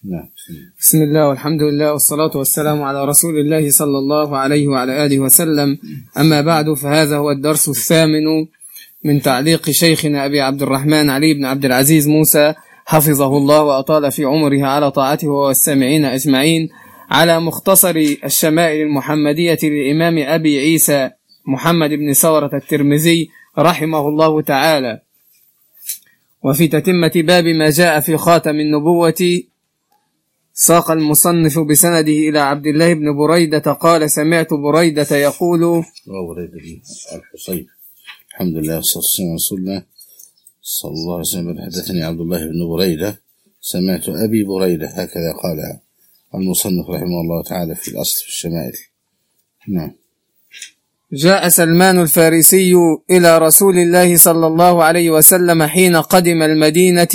نعم. بسم الله والحمد لله والصلاة والسلام على رسول الله صلى الله عليه وعلى آله وسلم. أما بعد، فهذا هو الدرس الثامن من تعليق شيخنا أبي عبد الرحمن علي بن عبد العزيز موسى حفظه الله وأطال في عمره على طاعته والسامعين أجمعين على مختصر الشمائل المحمدية للإمام أبي عيسى محمد بن ثورة الترمذي رحمه الله تعالى. وفي تتمة باب ما جاء في خاتم النبوة ساق المصنف بسنده إلى عبد الله بن بريدة قال: سمعت بريدة يقول الحصين الحمد لله والصلاة والسلام على رسول الله صلى الله عليه وسلم. حدثني عبد الله بن بريدة سمعت أبي بريدة، هكذا قال المصنف رحمه الله تعالى في الأصل في الشمائل. نعم. جاء سلمان الفارسي إلى رسول الله صلى الله عليه وسلم حين قدم المدينة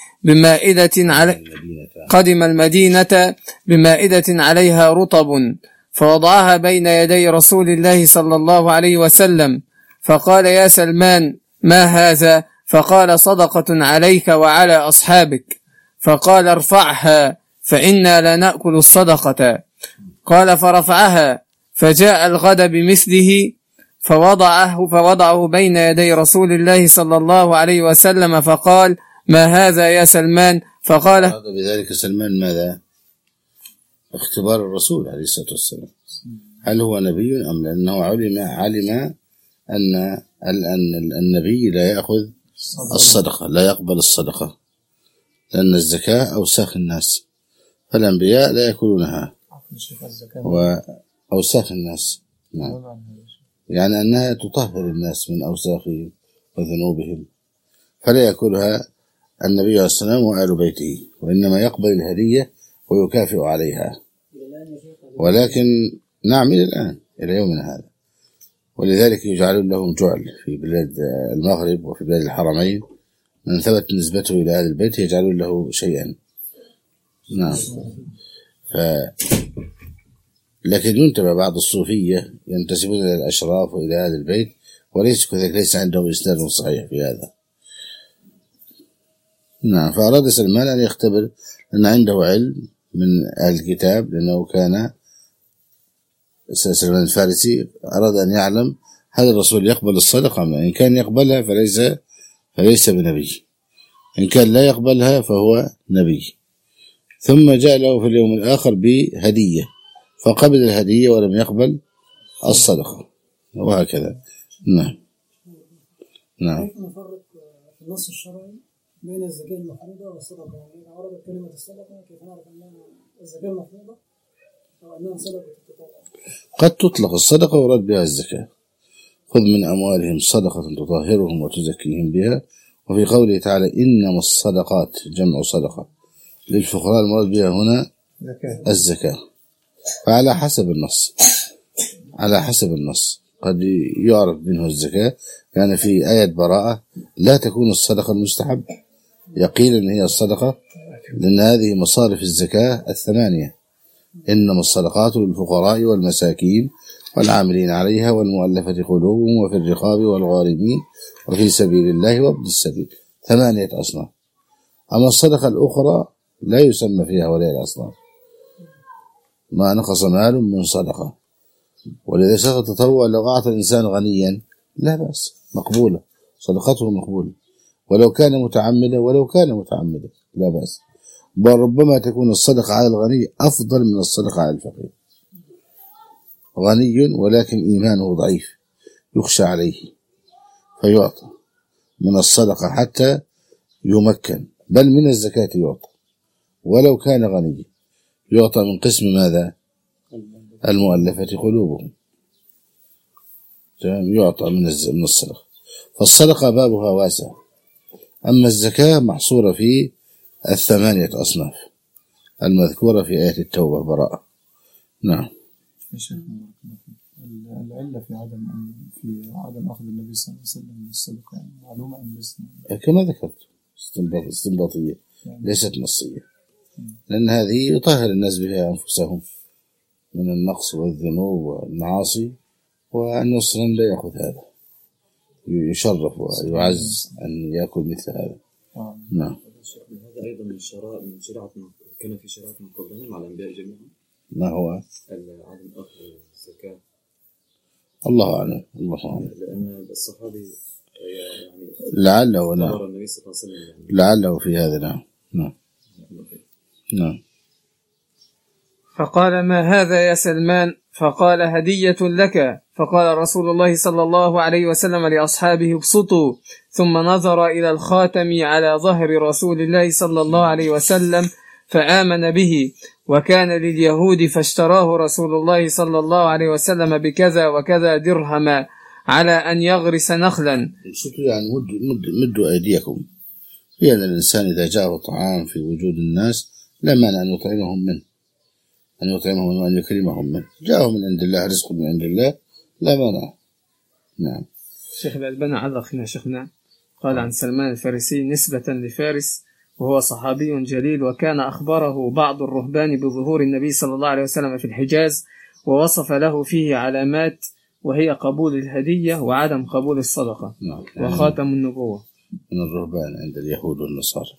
بمائدة عليها رطب، فوضعها بين يدي رسول الله صلى الله عليه وسلم، فقال: يا سلمان، ما هذا؟ فقال: صدقة عليك وعلى أصحابك. فقال: ارفعها فإنا لا نأكل الصدقة. قال: فرفعها، فجاء الغد بمثله فوضعه بين يدي رسول الله صلى الله عليه وسلم، فقال: ما هذا يا سلمان؟ فقال: هذا بذلك سلمان ماذا؟ اختبار الرسول عليه الصلاة والسلام، هل هو نبي أم؟ لأنه علم أن النبي لا يأخذ الصدقة، لا يقبل الصدقة، لأن الزكاة أوساخ الناس، فالأنبياء لا يأكلونها وأوساخ الناس. نعم. يعني أنها تطهر الناس من أوساخهم وذنوبهم، فلا يأكلها النبي عليه الصلاة والسلام وآل بيته، وإنما يقبل الهدية ويكافئ عليها. ولكن نعم إلى الآن إلى يومنا هذا، ولذلك يجعل لهم جعل في بلاد المغرب وفي بلاد الحرمين، من ثبت نسبته إلى آل البيت يجعلون له شيئا. نعم. لكن ينتبه بعض الصوفية ينتسبون إلى الأشراف وإلى آل البيت وليس كذلك، ليس عندهم إسناد صحيح في هذا. نعم. فأراد سلمان أن يختبر أن عنده علم من أهل الكتاب، لأنه كان سلمان الفارسي أراد أن يعلم هل الرسول يقبل الصدقة أم لا. إن كان يقبلها فليس بنبي، إن كان لا يقبلها فهو نبي. ثم جاء له في اليوم الآخر بهدية، فقبل الهدية ولم يقبل الصدقة، وهكذا. نعم. نعم. كيف نفرق في النص الشرعي بين الزكاة المفروضة والصدقة؟ يعني إذا وردت كلمة الصدقة كيف نعرف أنها الزكاة المفروضة أو أنها صدقة التطوع؟ قد تطلق الصدقة ورد بها الزكاة، خذ من أموالهم صدقة تطهرهم وتزكيهم بها. وفي قوله تعالى: إنما الصدقات جمع صدقة للفقراء، المراد بها هنا الزكاة. فعلى حسب النص قد يعرف منه الزكاة. يعني في آية براءة: لا تكون الصدقة المستحب، يقينا هي الصدقة، لأن هذه مصارف الزكاة الثمانية: إنما الصدقات للفقراء والمساكين والعاملين عليها والمؤلفة قلوبهم وفي الرقاب والغارمين وفي سبيل الله وابن السبيل، 8 أصناف. أما الصدقة الأخرى لا يسمى فيها ولا الأصناف، ما نقص مال من صدقة. ولذا صدقة التطوع لو أعطى الإنسان غنيا لا بأس، مقبولة، صدقته مقبولة، ولو كان متعمدا لا بأس. بل ربما تكون الصدقة على الغني أفضل من الصدقة على الفقير. غني ولكن إيمانه ضعيف يخشى عليه فيعطى من الصدقة حتى يمكن، بل من الزكاة يعطى ولو كان غني، يعطى من قسم ماذا؟ المؤلفة قلوبهم، يعطى من الصدقة. فالصدقة بابها واسع. أما الزكاة محصورة في 8 أصناف المذكورة في آية التوبة براءة. نعم. العلة في عدم أخذ النبي صلى الله عليه وسلم بالصدقة يعني معلومة أم لسنا؟ كما ذكرت استنباطية ليست نصية، لأن هذه يطهر الناس بها أنفسهم من النقص والذنوب والمعاصي، وأن صلى لا يأخذ هذا، يشرف ويعز أن يأكل مثل هذا. نعم. هذا أيضا من شريعة كان في شرائط من قبلنا مع الأنبياء جميعا. ما هو؟ عدم أخذ الزكاة. الله أعلم. الله أعلم. لأن الصحابي يعني لعله النبي صلى الله عليه وسلم يعني لعله في هذا. نعم. نعم. نعم. فقال: ما هذا يا سلمان؟ فقال: هدية لك. فقال رسول الله صلى الله عليه وسلم لأصحابه: ابسطوا. ثم نظر إلى الخاتم على ظهر رسول الله صلى الله عليه وسلم فآمن به، وكان لليهود فاشتراه رسول الله صلى الله عليه وسلم بكذا وكذا درهما على أن يغرس نخلا. يعني مدوا أيديكم، لأن الإنسان إذا جاءه طعام في وجود الناس لا مانع أن يطعمهم منه، وأن يكرمهم منه. جاءه من عند الله، رزق من عند الله، لا مانع. نعم. الشيخ الألباني علق هنا شيخنا، قال عن سلمان الفارسي نسبة لفارس، وهو صحابي جليل، وكان أخبره بعض الرهبان بظهور النبي صلى الله عليه وسلم في الحجاز، ووصف له فيه علامات، وهي قبول الهدية وعدم قبول الصدقة. نعم. وخاتم النبوة من الرهبان عند اليهود والنصارى.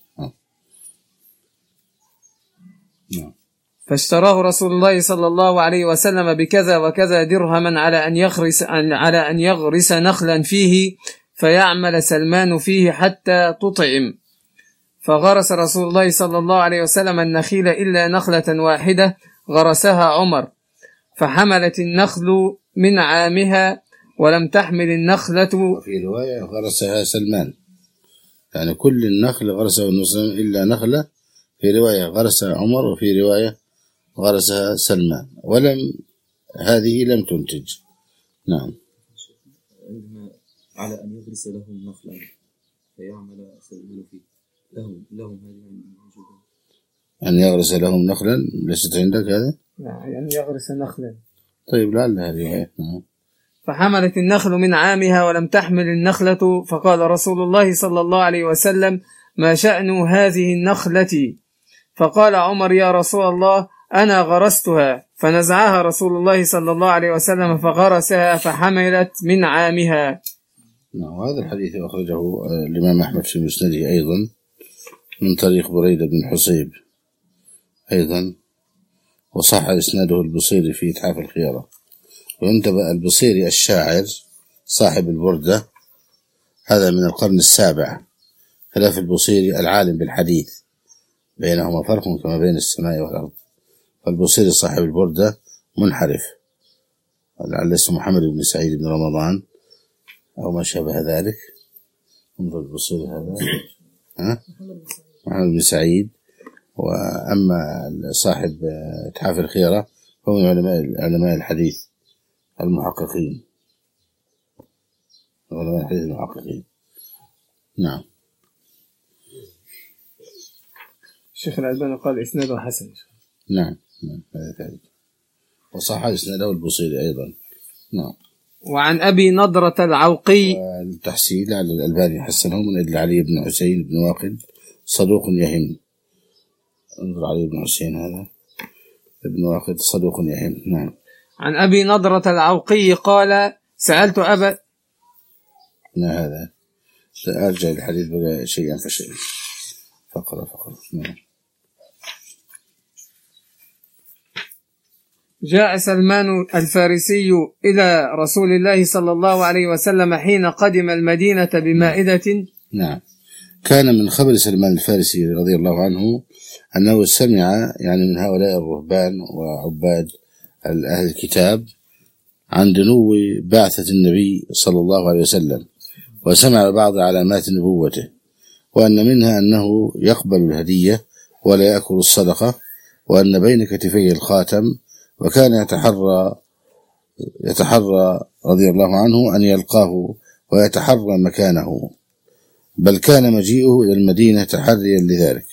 نعم. فاشتراه رسول الله صلى الله عليه وسلم بكذا وكذا درهما على أن يغرس نخلا فيه فيعمل سلمان فيه حتى تطعم. فغرس رسول الله صلى الله عليه وسلم النخيل إلا نخلة واحدة غرسها عمر، فحملت النخل من عامها ولم تحمل النخلة. وفي رواية غرسها سلمان، يعني كل النخل غرسه النبي إلا نخلة. في رواية غرسها عمر، وفي رواية غرسها سلمان، هذه لم تنتج. نعم. على أن يغرس لهم نخلا فيعمل سلمان فيه. لهم هذه موجودة. أن يغرس لهم نخلا ليست عندك هذا؟ يعني يغرس نخلا. طيب لعل هذه. نعم. فحملت النخل من عامها ولم تحمل النخلة، فقال رسول الله صلى الله عليه وسلم: ما شأن هذه النخلة؟ فقال عمر: يا رسول الله أنا غرستها. فنزعها رسول الله صلى الله عليه وسلم فغرسها فحملت من عامها. نعم. وهذا الحديث أخرجه الإمام أحمد في مسنده أيضا من طريق بريدة بن حصيب أيضا، وصح إسناده البصيري في إتحاف الخيارة. وانتبه البصيري الشاعر صاحب البردة، هذا من القرن السابع، خلاف البصيري العالم بالحديث، بينهما فرق كما بين السماء والأرض. فالبصيري صاحب البردة منحرف، لعل اسمه محمد بن سعيد بن رمضان أو ما شابه ذلك. انظر البصيري هذا محمد بن سعيد. وأما صاحب إتحاف الخيرة هو من علماء الحديث المحققين، علماء الحديث المحققين. نعم. الشيخ الألباني قال إسناده حسن. نعم. هذا ذلك، وصح إسناده البصيري أيضا. نعم. وعن أبي نضرة العوقي، والتحسين على الألباني حسنه من أجل علي بن حسين بن واقد صدوق يهم. انظر علي بن حسين هذا ابن واقد صدوق يهم. نعم. عن أبي نضرة العوقي قال: سألت أبا. هذا سأرجع الحديث بقى شيئا فشيئا، فقرة. نعم. جاء سلمان الفارسي إلى رسول الله صلى الله عليه وسلم حين قدم المدينة بمائدة. نعم. كان من خبر سلمان الفارسي رضي الله عنه أنه سمع يعني من هؤلاء الرهبان وعباد أهل الكتاب عن دنو بعثة النبي صلى الله عليه وسلم، وسمع بعض علامات نبوته، وأن منها أنه يقبل الهدية ولا يأكل الصدقة، وأن بين كتفيه الخاتم، وكان يتحرى رضي الله عنه أن يلقاه ويتحرى مكانه، بل كان مجيئه إلى المدينة تحريا لذلك.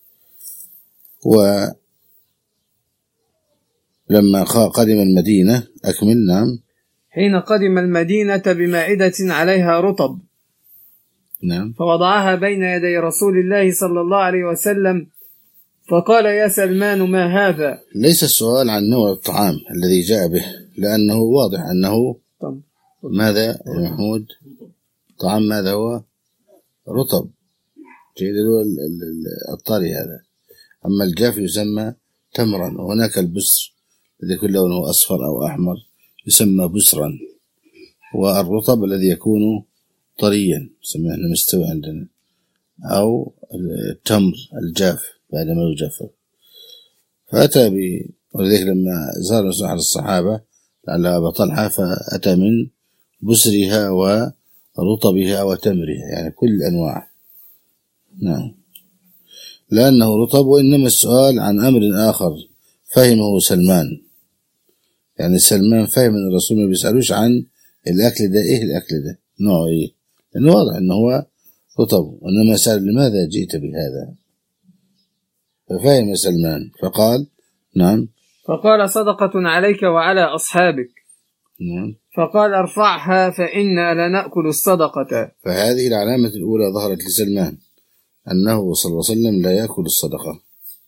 ولما قدم المدينة أكمل. نعم. حين قدم المدينة بمائدة عليها رطب، نعم. فوضعها بين يدي رسول الله صلى الله عليه وسلم، فقال: يا سلمان ما هذا؟ ليس السؤال عن نوع الطعام الذي جاء به، لأنه واضح أنه ماذا يا محمود؟ طعام ماذا هو؟ رطب. جيد. الطري هذا. أما الجاف يسمى تمرا. وهناك البسر الذي يكون لونه أصفر أو أحمر يسمى بسرا. والرطب الذي يكون طريا يسمى احنا مستوي عندنا، أو التمر الجاف بعد ما يجف. فأتى ولذلك لما زار الرسول على الصحابة على أبا طلحة فأتى من بسرها ورطبها وتمرها، يعني كل أنواع. نعم، لأنه رطب. وإنما السؤال عن أمر آخر فهمه سلمان، يعني سلمان فهم أن الرسول ما بيسألوش عن الأكل ده إيه، الأكل ده نوعه إيه، لأنه واضح أنه هو رطب، وإنما سأل لماذا جئت بهذا، ففهم سلمان فقال نعم. فقال صدقة عليك وعلى أصحابك. نعم. فقال ارفعها فإنا لنأكل الصدقة. فهذه العلامة الأولى ظهرت لسلمان أنه صلى الله عليه وسلم لا يأكل الصدقة.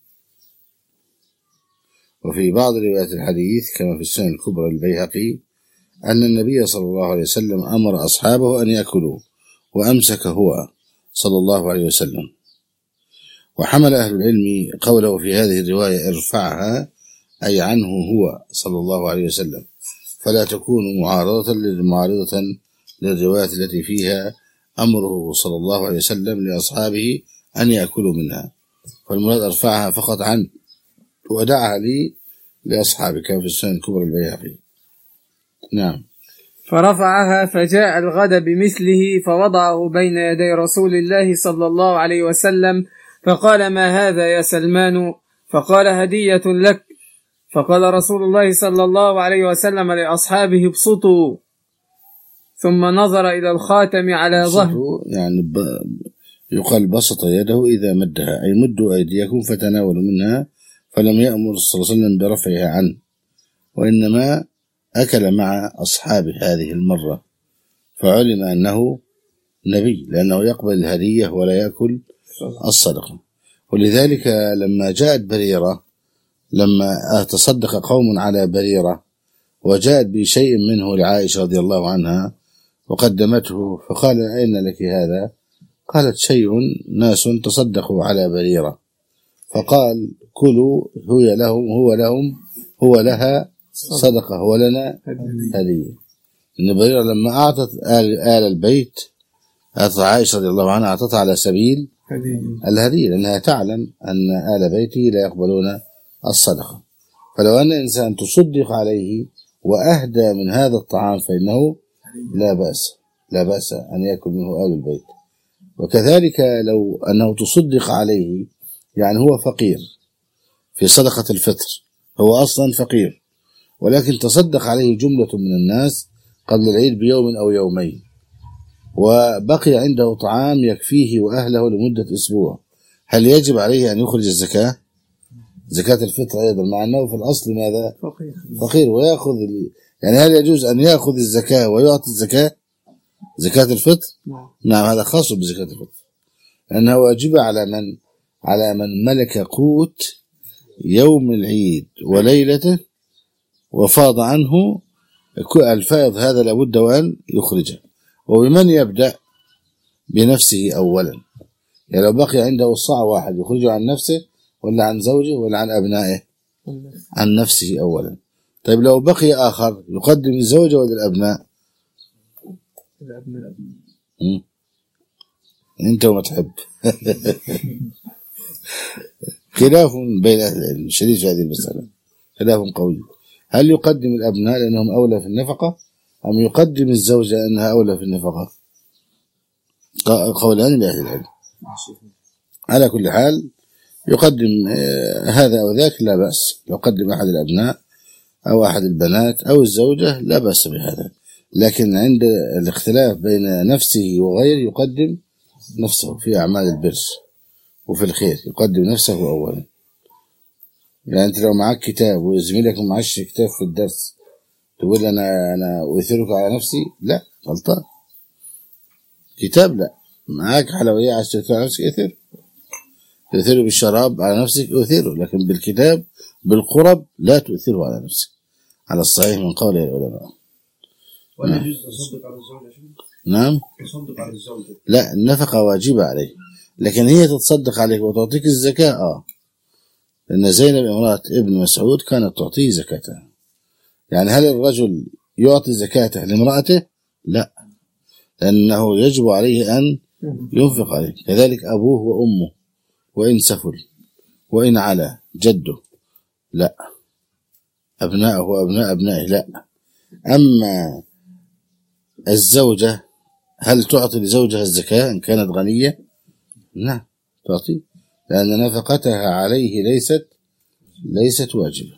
وفي بعض روايات الحديث كما في السنن الكبرى البيهقي أن النبي صلى الله عليه وسلم أمر أصحابه أن يأكلوا وأمسك هو صلى الله عليه وسلم. وحمل أهل العلم قوله في هذه الرواية ارفعها أي عنه هو صلى الله عليه وسلم، فلا تكون معارضة للروايات التي فيها أمره صلى الله عليه وسلم لأصحابه أن يأكلوا منها، فالمراد ارفعها فقط عنه ودعها لأصحابه كما في السنن الكبرى البيهقي. نعم. فرفعها فجاء الغد بمثله فوضعه بين يدي رسول الله صلى الله عليه وسلم، فقال ما هذا يا سلمان؟ فقال هدية لك. فقال رسول الله صلى الله عليه وسلم لأصحابه ابسطوا، ثم نظر إلى الخاتم على ظهر، يعني يقال بسط يده إذا مدها، أي مدوا أيديكم فتناولوا منها، فلم يأمر صلى الله عليه وسلم برفعها عنه، وإنما أكل مع أصحابه هذه المرة، فعلم أنه نبي لأنه يقبل الهدية ولا يأكل الصدقة. ولذلك لما جاءت بريرة، لما تصدق قوم على بريرة وجاءت بشيء منه لعائشة رضي الله عنها وقدمته، فقال أين لك هذا؟ قالت شيء ناس تصدقوا على بريرة، فقال كلوا هو لها صدقة هو لنا هدية. إن بريرة لما أعطت آل البيت، أعطت عائشة رضي الله عنها أعطتها على سبيل الهدية، لأنها تعلم أن آل بيته لا يقبلون الصدقة. فلو أن إنسان تصدق عليه وأهدى من هذا الطعام فإنه لا بأس أن يأكل منه آل البيت. وكذلك لو أنه تصدق عليه، يعني هو فقير في صدقة الفطر، هو أصلا فقير ولكن تصدق عليه جملة من الناس قبل العيد بيوم أو يومين، وبقي عنده طعام يكفيه وأهله لمدة أسبوع، هل يجب عليه أن يخرج الزكاة؟ زكاة الفطر أيضا، مع أنه في الأصل ماذا؟ فقير ويأخذ يعني هل يجوز أن يأخذ الزكاة ويعطي الزكاة؟ زكاة الفطر؟ نعم، هذا خاص بزكاة الفطر، لأنها واجبة على من ملك قوت يوم العيد وليلته وفاض عنه الفائض، هذا لابد أن يخرجه. وبمن يبدأ؟ بنفسه أولا، يعني لو بقي عنده صاع واحد يخرجه عن نفسه ولا عن زوجه ولا عن أبنائه؟ عن نفسه أولا. طيب لو بقي آخر يقدم الزوجة ولا الأبناء؟ أنت وما تحب. خلاف بين أهل العلم شديد في هذه المسألة، خلاف قوي، هل يقدم الأبناء لأنهم أولى في النفقة أم يقدم الزوجة لأنها أولى في النفقة؟ قولان لأهل العلم. على كل حال يقدم هذا أو ذاك لا بأس، لو قدم أحد الأبناء أو أحد البنات أو الزوجة لا بأس بهذا، لكن عند الاختلاف بين نفسه وغيره يقدم نفسه في أعمال البر وفي الخير، يقدم نفسه أولا. يعني أنت لو معك كتاب وزميلك معش كتاب في الدرس تقول أنا أثرك على نفسي؟ لا، غلطان. كتاب لا، معك حلوية عايز تؤثر على نفسك تؤثره بالشراب على نفسك أؤثره، لكن بالكتاب بالقرب لا تؤثره على نفسك، على الصحيح من قول العلماء. ولا يجوز تصدق على الزوجة؟ نعم، تصدق على الزوجة، لا، النفقة واجبة عليه، لكن هي تتصدق عليك وتعطيك الزكاة أن زينب امرأة ابن مسعود كانت تعطيه زكاتها. يعني هل الرجل يعطي زكاته لامرأته؟ لا، لأنه يجب عليه أن ينفق عليه. كذلك أبوه وأمه وإن سفل وإن على جده لا، أبنائه وأبناء أبنائه لا. أما الزوجة هل تعطي لزوجها الزكاة إن كانت غنية؟ نعم تعطي، لأن نفقتها عليه ليست واجبة.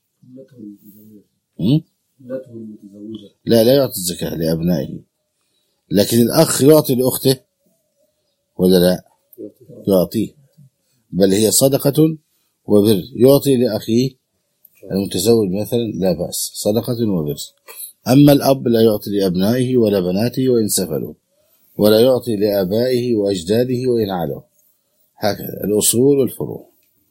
لا يعطي الزكاة لأبنائه، لكن الأخ يعطي لأخته ولا لا؟ يعطيه، بل هي صدقة وبر. يعطي لأخيه المتزوج مثلا لا بأس، صدقة وبر. أما الأب لا يعطي لأبنائه ولا بناته وإن سفلوا، ولا يعطي لآبائه وأجداده وإن علوا. هكذا الأصول والفروع.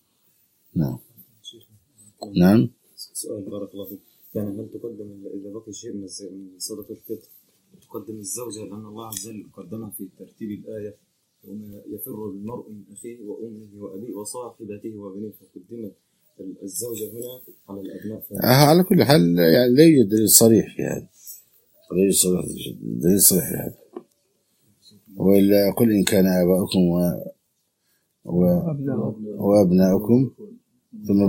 نعم. سؤال بارك الله فيك، يعني هل تقدم إذا بقي شيء من صدقة الفطر تقدم الزوجة، لأن الله عز وجل قدمها في ترتيب الآية وما يفر المرء من أخيه وأمه وأبيه وصاحبته وبنيه، فقدمت الزوجة هنا على الأبناء. على كل حال يعني لا يوجد دليل صريح في هذا، دليل صريح في هذا. وإلا قل إن كان آباؤكم وأبناؤكم ثم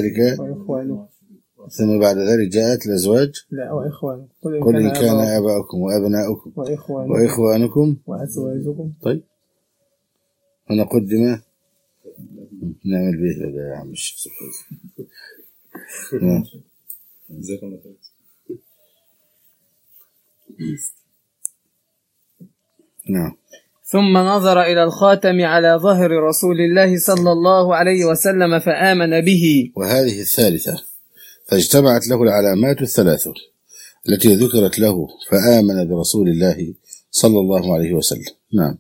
بعد ذلك جاءت الأزواج. لا وإخوانكم. قل إن كان آباؤكم وأبناؤكم وإخوانكم وأزواجكم. طيب هنا قدم. نعمل به هذا يا عم الشيخ. نعم. ثم نظر إلى الخاتم على ظهر رسول الله صلى الله عليه وسلم فآمن به. وهذه الثالثة، فاجتمعت له العلامات الثلاث التي ذكرت له فآمن برسول الله صلى الله عليه وسلم. نعم.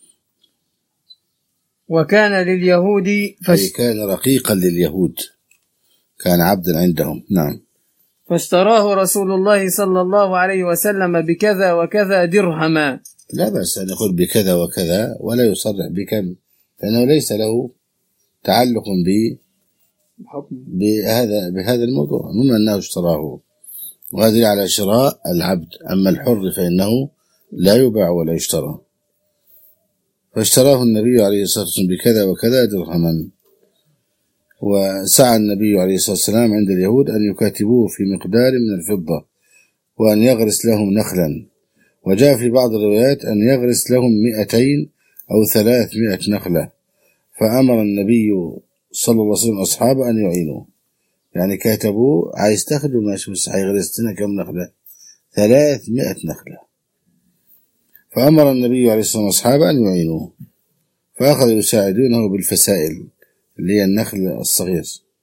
وكان لليهود كان رقيقا لليهود، كان عبدا عندهم. نعم. فاشتراه رسول الله صلى الله عليه وسلم بكذا وكذا درهما. لا بأس أن يقول بكذا وكذا ولا يصرح بكم، لأنه ليس له تعلق بهذا الموضوع، مما أنه اشتراه، وهذا على شراء العبد. أما الحر فإنه لا يباع ولا يشترى. فاشتراه النبي عليه الصلاة والسلام بكذا وكذا درهما. وسعى النبي عليه الصلاة والسلام عند اليهود أن يكاتبوه في مقدار من الفضة، وأن يغرس لهم نخلا. وجاء في بعض الروايات أن يغرس لهم 200 أو 300 نخلة. فأمر النبي صلى الله عليه وسلم أصحابه أن يعينوه، يعني كاتبوه عايز تاخده ماشي، بس هيغرس لنا كم نخلة؟ 300 نخلة. فأمر النبي عليه الصلاة والسلام أصحابه أن يعينوه، فأخذوا يساعدونه بالفسائل اللي هي النخل الصغير.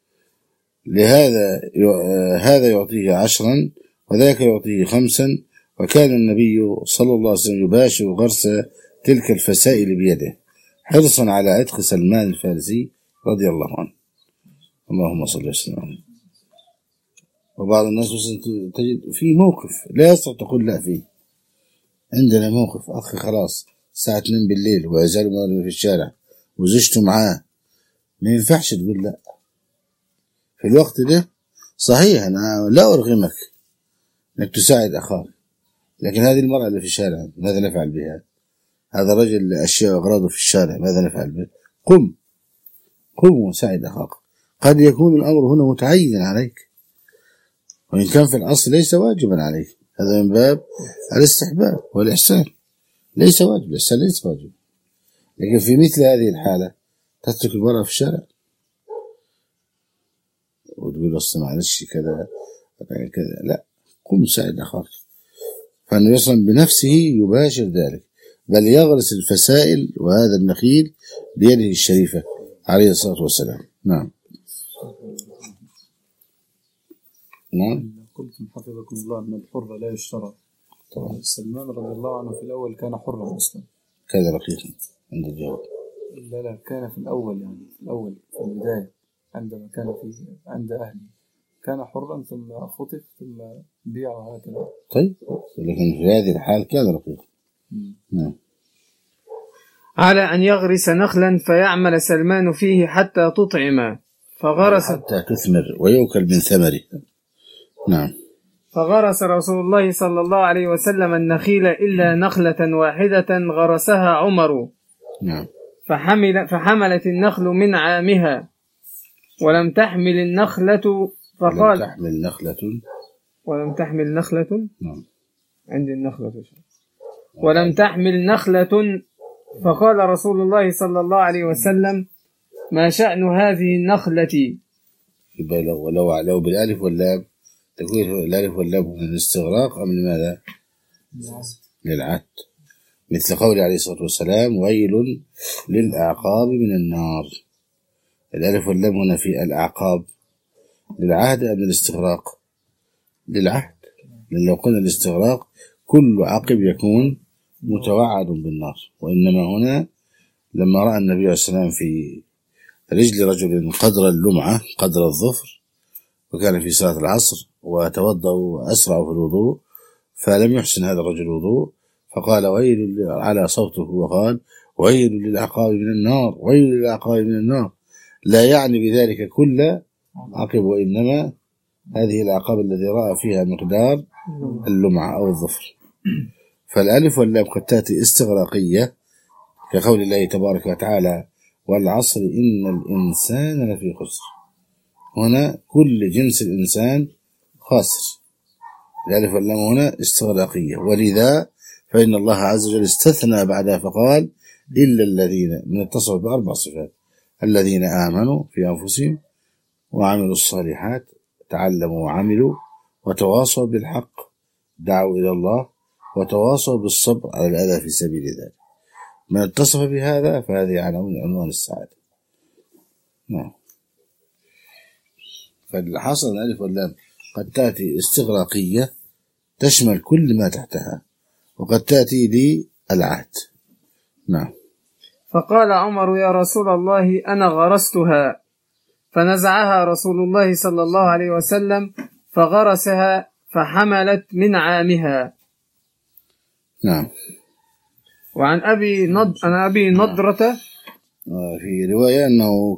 هذا يعطيه 10 وذاك يعطيه 5. وكان النبي صلى الله عليه وسلم يباشر غرس تلك الفسائل بيده حرصا على عتق سلمان الفارسي رضي الله عنه. اللهم صل وسلم عليه. وبعض الناس تجد في موقف لا يستطيع تقول لا فيه. عندنا موقف أخي خلاص الساعة 2 بالليل وعزال مرمي في الشارع وزوجته معاه، ما ينفعش تقول لا في الوقت ده. صحيح أنا لا أرغمك أنك تساعد أخاك، لكن هذه المرأة اللي في الشارع ماذا نفعل بها؟ هذا الرجل أشياء أغراضه في الشارع ماذا نفعل به؟ قم وساعد أخاك. قد يكون الأمر هنا متعين عليك، وإن كان في الأصل ليس واجبا عليك. هذا من باب الاستحباب والإحسان، ليس واجب. الإحسان ليس واجب، لكن في مثل هذه الحالة تترك المرأة في الشارع وتقول أصلا معلش كذا، لا، قم ساعد أخاك. فأنه يصلا بنفسه يباشر ذلك، بل يغرس الفسائل وهذا النخيل بيده الشريفة عليه الصلاة والسلام. نعم. قلتم حفظكم الله أن الحر لا يشترى. طبعا سلمان رضي الله عنه في الأول كان حرا أصلا، كذا رقيقا عند الجواب. لا كان في الأول، يعني في البداية عندما كان عند أهله كان حرا، ثم خطف ثم بيع وهكذا. طيب لكن في هذه الحال كان رقيقا. نعم. على أن يغرس نخلا فيعمل سلمان فيه حتى تطعم، فغرس حتى تثمر ويؤكل من ثمره. نعم. فغرس رسول الله صلى الله عليه وسلم النخيل إلا نخلة واحدة غرسها عمر. نعم. فحملت النخل من عامها ولم تحمل النخلة فقال ولم تحمل نخلة. نعم. عندي النخلة ولم تحمل نخلة. فقال رسول الله صلى الله عليه وسلم: ما شأن هذه النخلة؟ لو بالالف واللام تكون الالف واللام من الاستغراق ام لماذا؟ للعهد، مثل قول عليه الصلاة والسلام: ويل للأعقاب من النار. الالف واللام هنا في الأعقاب للعهد ام للاستغراق؟ للعهد، لأن لو قلنا الاستغراق كل عقب يكون متوعد بالنار، وإنما هنا لما رأى النبي عليه السلام في رجل رجل قدر اللمعة قدر الظفر، وكان في صلاة العصر وتوضأ وأسرع في الوضوء، فلم يحسن هذا الرجل الوضوء، فقال ويل، على صوته وقال: ويل للعقاب من النار، ويل للعقاب من النار، لا يعني بذلك كل عقب، وإنما هذه العقاب الذي رأى فيها مقدار اللمعة أو الظفر. فالألف واللام قد تأتي استغراقية كقول الله تبارك وتعالى: والعصر إن الإنسان لفي خسر. هنا كل جنس الإنسان خاسر. الألف واللام هنا استغراقية، ولذا فإن الله عز وجل استثنى بعدها فقال: إلا الذين، من اتصف بأربع صفات: الذين آمنوا في أنفسهم وعملوا الصالحات، تعلموا وعملوا، وتواصوا بالحق، دعوا إلى الله، وتواصوا بالصبر على الأذى في سبيل ذلك. من اتصف بهذا فهذه عنوان السعادة. نعم. فالحاصل الألف واللام قد تأتي استغراقية تشمل كل ما تحتها، وقد تأتي للعهد. نعم. فقال عمر: يا رسول الله أنا غرستها. فنزعها رسول الله صلى الله عليه وسلم فغرسها فحملت من عامها. نعم. وعن أبي نضرة في رواية أنه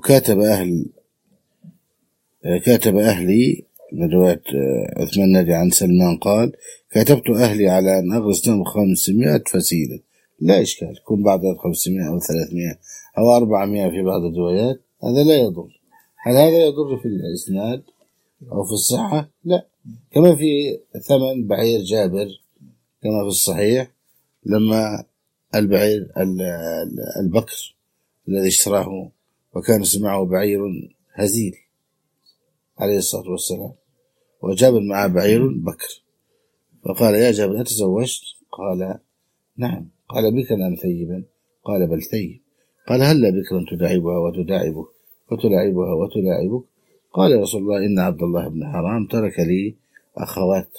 كاتب أهلي، من رواية عثمان النادي عن سلمان قال: كتبت أهلي على أن أغرس لهم 500 فسيلة. لا إشكال، يكون بعد 500 أو 300 أو 400 في بعض الروايات، هذا لا يضر. هل هذا يضر في الإسناد أو في الصحة؟ لا. كما في ثمن بعير جابر كما في الصحيح، لما البعير البكر الذي اشتراه وكان سمعه بعير هزيل عليه الصلاة والسلام، وجابر معه بعير بكر، فقال: يا جابر أتزوجت؟ قال: نعم. قال: بكرا أم ثيبا؟ قال: بل ثيب. قال: هلا بكرا تداعبها وتداعبك وتلاعبها وتلاعبك؟ قال: يا رسول الله إن عبد الله بن حرام ترك لي أخوات.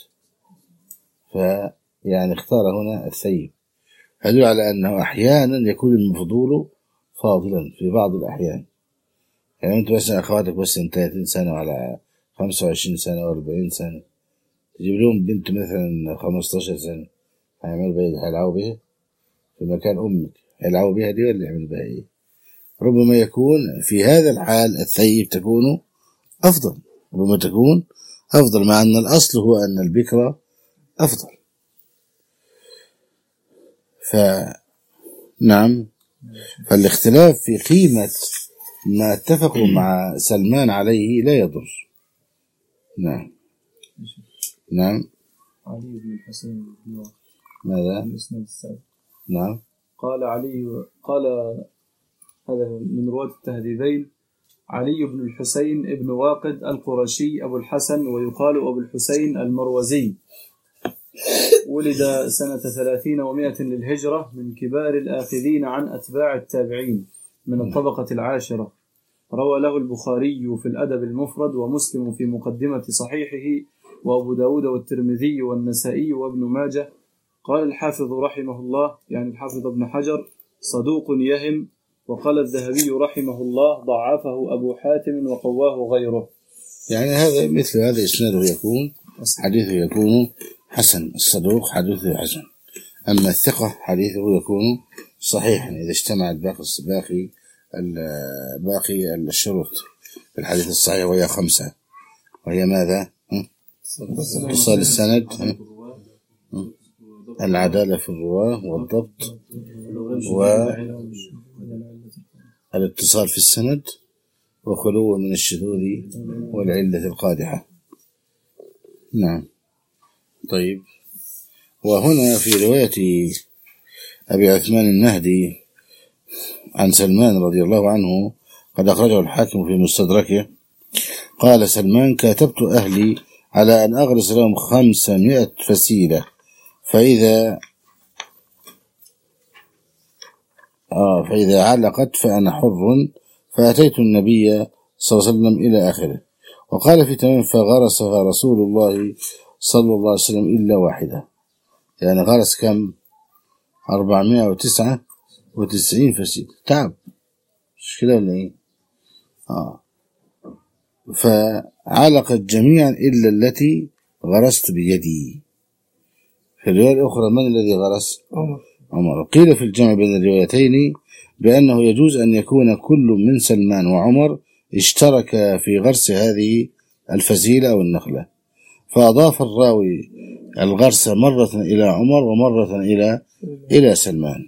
فيعني اختار هنا الثيب، يدل على أنه أحيانا يكون المفضول فاضلا في بعض الأحيان. يعني أنت مثلا أخواتك بس 30 سنة وعلى 25 سنة و40 سنة، تجيب لهم بنت مثلا 15 سنة، هيلعبوا بها في مكان أمك، هيلعبوا بها دي ولا يعملوا بها إيه؟ ربما يكون في هذا الحال الثيب تكون أفضل، ربما تكون أفضل، مع أن الأصل هو أن البكرة أفضل. نعم. فالاختلاف في قيمة ما اتفقوا مع سلمان عليه لا يضر. نعم. نعم. علي بن الحسين بن واقد. ماذا؟ الإسناد السابق. نعم. قال هذا من رواة التهذيبين: علي بن الحسين ابن واقد القرشي أبو الحسن، ويقال أبو الحسين المروزي، ولد سنة 30 و100 للهجرة، من كبار الآخذين عن أتباع التابعين من الطبقة العاشرة. روى له البخاري في الأدب المفرد، ومسلم في مقدمة صحيحه، وأبو داود والترمذي والنسائي وابن ماجه. قال الحافظ رحمه الله، يعني الحافظ ابن حجر: صدوق يهم. وقال الذهبي رحمه الله: ضعفه أبو حاتم وقواه غيره. يعني هذا مثل هذا إسناده يكون حديثه يكون حسن، الصدوق حديثه حسن، أما الثقة حديثه يكون صحيحا إذا اجتمعت باقي الشروط. في الحديث الصحيح، وهي 5، وهي ماذا؟ اتصال السند، العدالة في الرواة والضبط والاتصال في السند وخلو من الشذوذ والعلة القادحة. نعم. طيب، وهنا في رواية أبي عثمان النهدي عن سلمان رضي الله عنه قد أخرجه الحاكم في مستدركه، قال سلمان: كاتبت أهلي على أن أغرس لهم 500 فسيلة، فإذا علقت فأنا حر، فأتيت النبي صلى الله عليه وسلم إلى آخره. وقال في تمام: فغرسها رسول الله صلى الله عليه وسلم إلا واحدة. يعني غرس كم؟ 499 فسيلة. تعب، مش كده ولا إيه؟ فعلقت جميعا إلا التي غرست بيدي. في الرواية الأخرى: من الذي غرس؟ عمر. قيل في الجمع بين الروايتين بأنه يجوز أن يكون كل من سلمان وعمر اشترك في غرس هذه الفسيلة أو النخلة، فأضاف الراوي الغرس مرة إلى عمر ومرة إلى سلمان.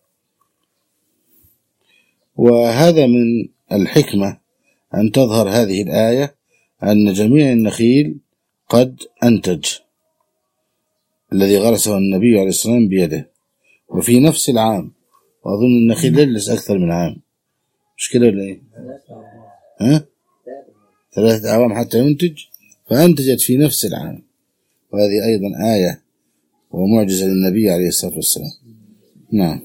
وهذا من الحكمة أن تظهر هذه الآية أن جميع النخيل قد أنتج الذي غرسه النبي عليه الصلاة والسلام بيده، وفي نفس العام. وأظن النخيل يجلس أكثر من عام، مش كده ولا إيه؟ 3 أعوام حتى ينتج، فأنتجت في نفس العام. وهذه أيضا آية ومعجزة للنبي عليه الصلاة والسلام. نعم.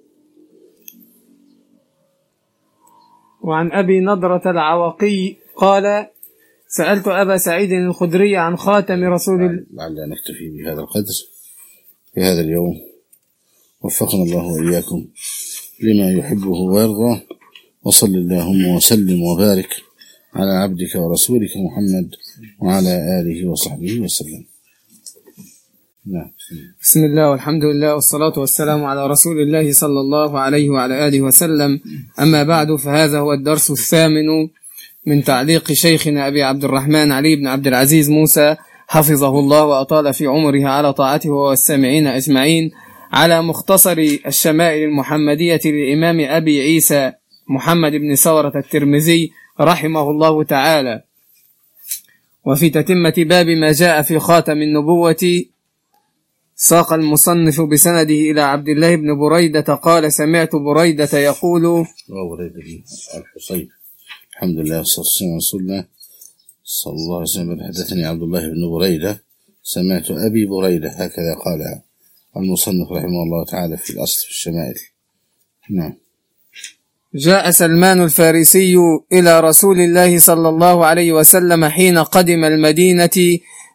وعن أبي نضرة العوقي قال: سألت أبا سعيد الخدري عن خاتم رسول الله. لعل نكتفي بهذا القدر في هذا اليوم، وفقنا الله وإياكم لما يحبه ويرضى، وصل اللهم وسلم وبارك على عبدك ورسولك محمد وعلى آله وصحبه وسلم. نعم. بسم الله والحمد لله والصلاة والسلام على رسول الله صلى الله عليه وعلى آله وسلم. أما بعد، فهذا هو الدرس 8 من تعليق شيخنا أبي عبد الرحمن علي بن عبد العزيز موسى حفظه الله وأطال في عمره على طاعته والسامعين أجمعين، على مختصر الشمائل المحمدية للإمام أبي عيسى محمد بن ثورة الترمذي رحمه الله تعالى. وفي تتمة باب ما جاء في خاتم النبوة، ساق المصنف بسنده إلى عبد الله بن بريدة قال: سمعت بريدة يقول: الحصيب. الحمد لله والصلاة والسلام على رسول الله صلى الله عليه وسلم. حدثني عبد الله بن بريدة سمعت أبي بريدة، هكذا قال المصنف رحمه الله تعالى في الأصل في الشمائل. نعم. جاء سلمان الفارسي إلى رسول الله صلى الله عليه وسلم حين قدم المدينة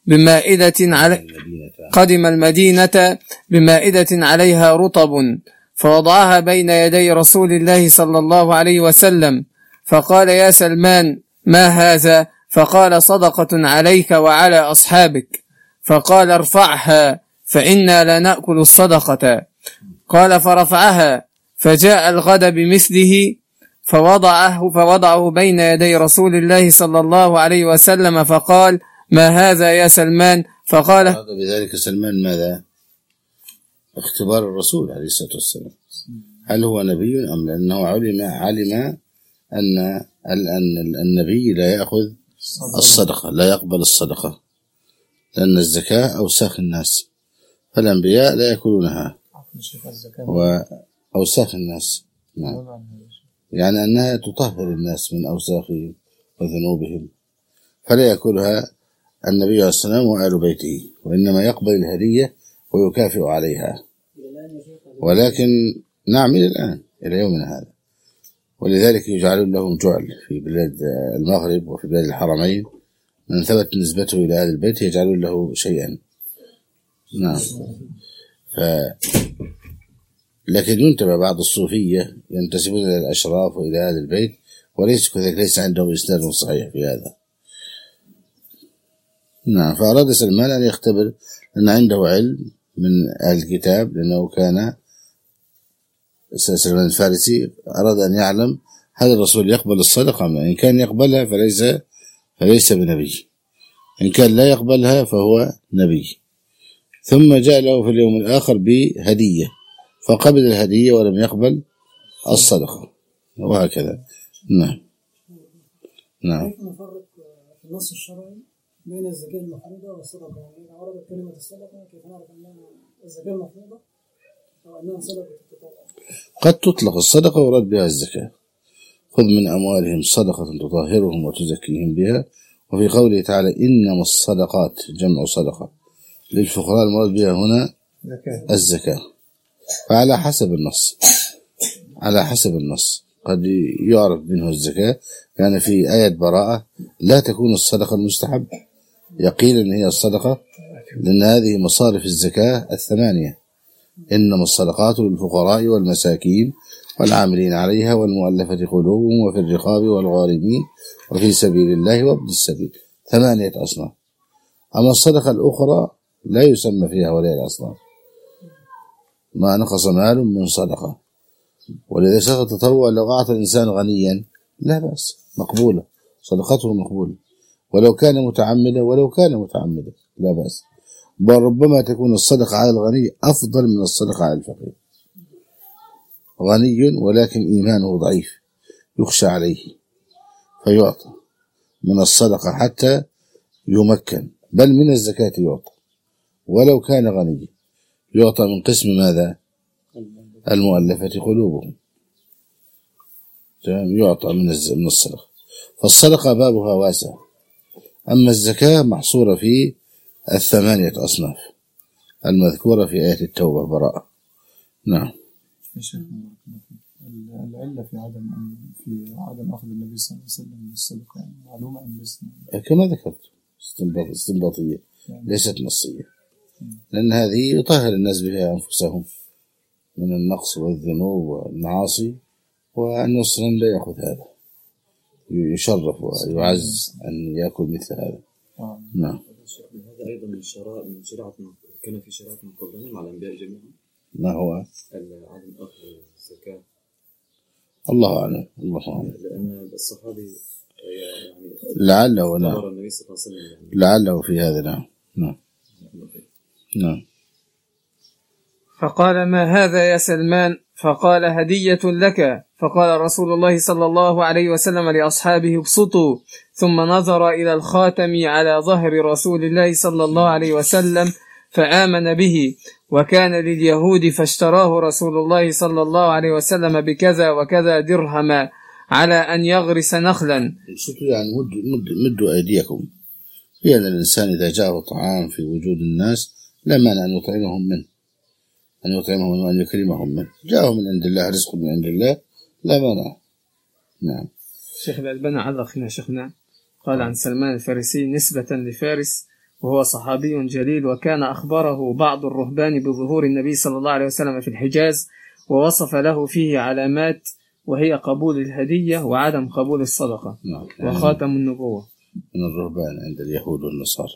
بمائدة عليها رطب، فوضعها بين يدي رسول الله صلى الله عليه وسلم، فقال: يا سلمان، ما هذا؟ فقال: صدقة عليك وعلى أصحابك. فقال: ارفعها فإنا لا نأكل الصدقة. قال: فرفعها، فجاء الغد بمثله فوضعه بين يدي رسول الله صلى الله عليه وسلم، فقال: ما هذا يا سلمان؟ فقال: هذا بذلك سلمان ماذا؟ اختبار الرسول عليه الصلاة والسلام، هل هو نبي أم؟ لأنه علم أن النبي لا يأخذ الصدقة، لا يقبل الصدقة، لأن الزكاة أوساخ الناس، فالأنبياء لا يأكلونها وأوساخ الناس. نعم. يعني أنها تطهر الناس من أوساخهم وذنوبهم، فلا يأكلها النبي عليه الصلاة والسلام وآل بيته، وإنما يقبل الهدية ويكافئ عليها. ولكن نعمل الآن إلى يومنا هذا، ولذلك يجعل لهم جعل في بلاد المغرب وفي بلاد الحرمين، من ثبت نسبته إلى أهل البيت يجعلون له شيئا. نعم. لكن ينتبه بعض الصوفية ينتسبون إلى الأشراف وإلى أهل البيت، وليس كذلك، ليس عندهم إسناد صحيح في هذا. نعم. فأراد سلمان أن يختبر أن عنده علم من أهل الكتاب، لأنه كان سلمان الفارسي أراد أن يعلم هل الرسول يقبل الصدقة؟ إن كان يقبلها فليس بنبي، إن كان لا يقبلها فهو نبي. ثم جاء له في اليوم الآخر بهدية فقبل الهدية ولم يقبل الصدقة، وهكذا. نعم. كيف نفرق في النص الشرعي بين الزكاة المفروضة والصدقة؟ يعني إذا عرضت كلمة الصدقة كيف نعرف أنها الزكاة المفروضة أو أنها صدقة التطوع؟ قد تطلق الصدقة ويراد بها الزكاة. خذ من أموالهم صدقة تطهرهم وتزكيهم بها. وفي قوله تعالى إنما الصدقات جمع صدقة للفقراء، المراد بها هنا الزكاة. فعلى حسب النص قد يعرف منه الزكاة. يعني في آية براءة لا تكون الصدقة المستحب، يقيل أن هي الصدقة لأن هذه مصارف الزكاة الثمانية: إنما الصدقات للفقراء والمساكين والعاملين عليها والمؤلفة قلوبهم وفي الرقاب والغارمين وفي سبيل الله وابن السبيل، 8 أصناف. أما الصدقة الأخرى لا يسمى فيها ولا الأصناف، ما نقص مال من صدقة. ولذا صدقة التطوع لو أعطى الإنسان غنيا لا بأس، مقبولة، صدقته مقبولة، ولو كان متعمدا لا بأس. بل ربما تكون الصدقة على الغني أفضل من الصدقة على الفقير. غني ولكن إيمانه ضعيف يخشى عليه فيعطى من الصدقة حتى يمكن، بل من الزكاة يعطى ولو كان غني، يعطى من قسم ماذا؟ المؤلفة قلوبهم، يعطى من الصدقة. فالصدقة بابها واسع. أما الزكاة محصورة في 8 أصناف المذكورة في آية التوبة براءة. نعم. العلة في عدم أخذ النبي صلى الله عليه وسلم للصدقة يعني معلومة أم لسنا؟ كما ذكرت استنباطية ليست نصية، لأن هذه يطهر الناس بها أنفسهم من النقص والذنوب والمعاصي، وأن صلى لا يأخذ هذا، يشرف ويعز أن يأكل مثل هذا. نعم. هذا أيضا من شريعة كان في شريعة من قبلنا على الأنبياء جميعا. ما هو؟ عدم أخذ الزكاة. الله أعلم. لأن الصحابي يعني لعله النبي صلى الله عليه وسلم لعله في هذا. نعم. فقال ما هذا يا سلمان؟ فقال هدية لك. فقال رسول الله صلى الله عليه وسلم لأصحابه ابسطوا، ثم نظر إلى الخاتم على ظهر رسول الله صلى الله عليه وسلم فآمن به، وكان لليهود فاشتراه رسول الله صلى الله عليه وسلم بكذا وكذا درهما على أن يغرس نخلا. يعني مدوا أيديكم، لأن الإنسان إذا جاءه طعام في وجود الناس لا مانع أن يطعمهم منه، وأن يكرمهم منه. جاءه من عند الله، رزق من عند الله، لا مانع. نعم. الشيخ الألباني علق هنا شيخنا، قال عن سلمان الفارسي نسبة لفارس، وهو صحابي جليل، وكان أخبره بعض الرهبان بظهور النبي صلى الله عليه وسلم في الحجاز، ووصف له فيه علامات، وهي قبول الهدية وعدم قبول الصدقة. نعم. وخاتم النبوة من الرهبان عند اليهود والنصارى.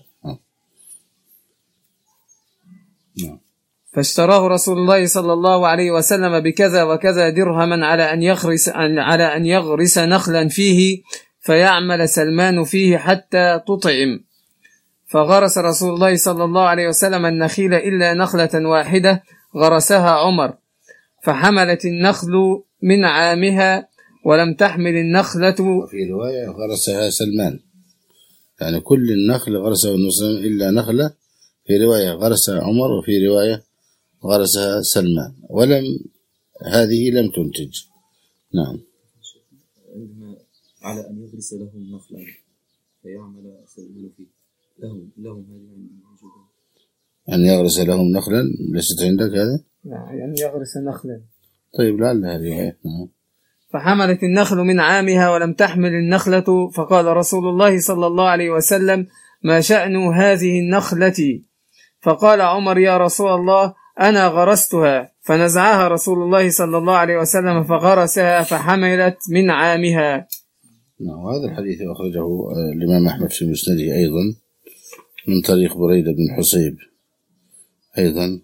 نعم. فاشتراه رسول الله صلى الله عليه وسلم بكذا وكذا درهما على أن يغرس نخلا فيه فيعمل سلمان فيه حتى تطعم. فغرس رسول الله صلى الله عليه وسلم النخيل إلا نخلة واحدة غرسها عمر، فحملت النخل من عامها ولم تحمل النخلة. وفي رواية غرسها سلمان، يعني كل النخل غرسه النبي إلا نخلة. في رواية غرسها عمر، وفي رواية غرسها سلمان، هذه لم تنتج. نعم. عندما على أن يغرس لهم نخلا فيعمل سلمان فيه لهم هذه موجودة. أن يغرس لهم نخلا ليست عندك هذا؟ يعني يغرس نخلا. طيب لعلها رواية. فحملت النخل من عامها ولم تحمل النخلة، فقال رسول الله صلى الله عليه وسلم ما شأن هذه النخلة؟ فقال عمر يا رسول الله أنا غرستها، فنزعها رسول الله صلى الله عليه وسلم فغرسها فحملت من عامها. نعم. هذا الحديث أخرجه الإمام أحمد في مسنده أيضا من طريق بريدة بن حصيب أيضا،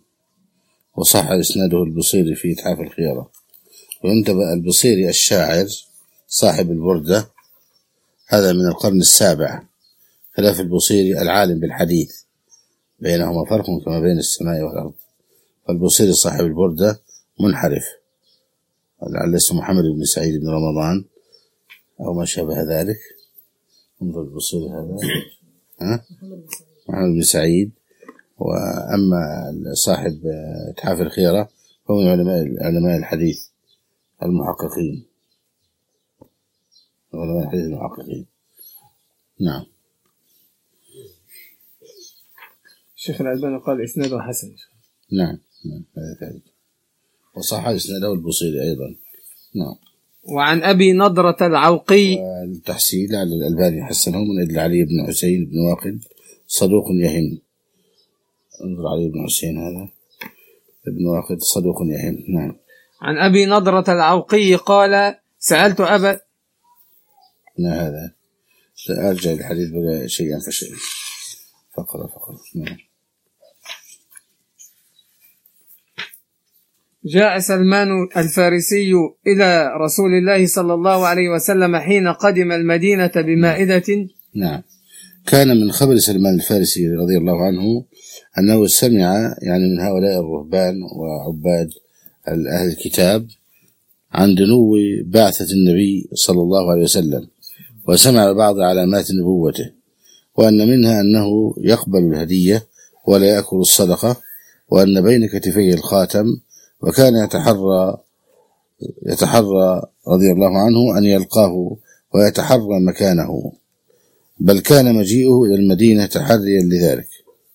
وصح إسناده البصيري في إتحاف الخيارة. وانتبه البصيري الشاعر صاحب البردة، هذا من القرن السابع، خلاف البوصيري العالم بالحديث، بينهما فرق كما بين السماء والأرض. فالبوصيري صاحب البردة منحرف، لعل اسمه محمد بن سعيد بن رمضان أو ما شابه ذلك. انظر البوصيري هذا محمد بن سعيد. وأما صاحب إتحاف الخيرة هو من علماء الحديث المحققين، علماء الحديث المحققين. نعم. الشيخ الألباني قال إسناده حسن. نعم هذا ثابت، وصح إسناده البوصيري أيضا. نعم. وعن أبي نضرة العوقي، والتحسين على الألباني حسنه من أجل علي بن حسين بن واقد صدوق يهم. انظر علي بن حسين هذا ابن واقد صدوق يهم. نعم. عن أبي نضرة العوقي قال سألت أبا، هذا أرجع الحديث بقى شيئا فشيئا، فقرة. نعم. جاء سلمان الفارسي إلى رسول الله صلى الله عليه وسلم حين قدم المدينة بمائدة. نعم. كان من خبر سلمان الفارسي رضي الله عنه أنه سمع يعني من هؤلاء الرهبان وعباد أهل الكتاب عن دنو بعثة النبي صلى الله عليه وسلم، وسمع بعض علامات نبوته، وأن منها أنه يقبل الهدية ولا يأكل الصدقة، وأن بين كتفيه الخاتم، وكان يتحرى رضي الله عنه أن يلقاه ويتحرى مكانه، بل كان مجيئه إلى المدينة تحريا لذلك.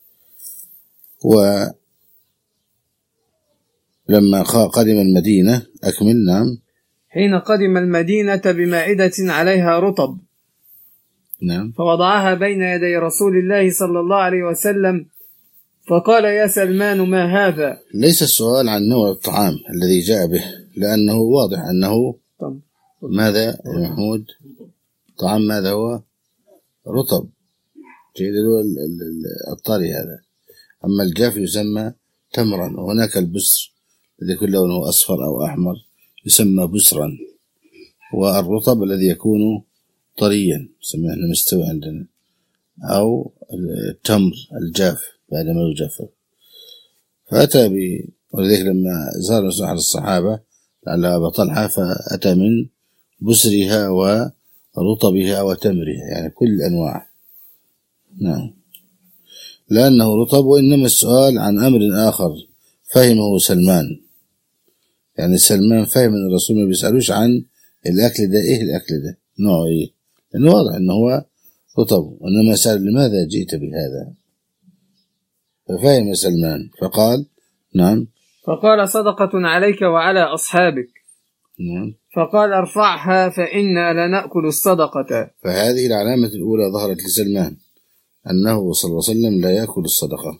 ولما قدم المدينة أكمل. نعم. حين قدم المدينة بمائدة عليها رطب، نعم. فوضعها بين يدي رسول الله صلى الله عليه وسلم، فقال يا سلمان ما هذا؟ ليس السؤال عن نوع الطعام الذي جاء به، لأنه واضح أنه ماذا يا محمود؟ طعام ماذا هو؟ رطب جيد، الطري هذا. أما الجاف يسمى تمرا، وهناك البسر الذي يكون لونه أصفر أو أحمر يسمى بسرا، والرطب الذي يكون طريا يسمى مستوي عندنا، أو التمر الجاف بعد ما يجفف. فأتى ولذلك لما زار رسول الله الصحابة لعل أبا طلحة فأتى من بسرها ورطبها وتمرها، يعني كل أنواع. نعم. لأنه رطب. وإنما السؤال عن أمر آخر فهمه سلمان، يعني سلمان فهم أن الرسول ما بيسألوش عن الأكل ده إيه، الأكل ده نوعه إيه، لأنه واضح أنه هو رطب، وإنما سأل لماذا جئت بهذا، ففهم سلمان فقال نعم. فقال صدقة عليك وعلى أصحابك. نعم. فقال ارفعها فإنا لنأكل الصدقة. فهذه العلامة الأولى ظهرت لسلمان أنه صلى الله عليه وسلم لا يأكل الصدقة.